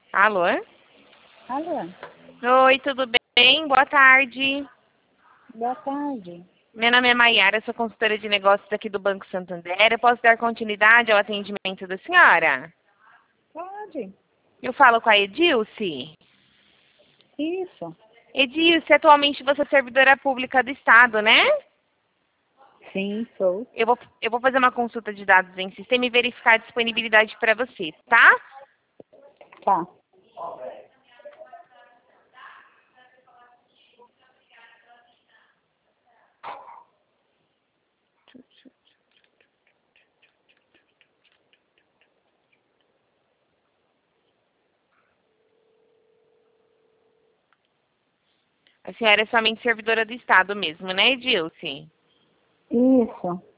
Alô? Alô, Oi, tudo bem? Boa tarde. boa tarde. Meu nome é Maiara, sou consultora de negócios aqui do Banco Santander. Eu posso dar continuidade ao atendimento da senhora? Pode. Eu falo com a Edilce. Isso. Edilce, atualmente você é servidora pública do Estado, né? Sim, sou. Eu vou fazer uma consulta de dados em sistema e verificar a disponibilidade para você, tá? Tá. A senhora é somente servidora do Estado mesmo, né, Edilce? Isso.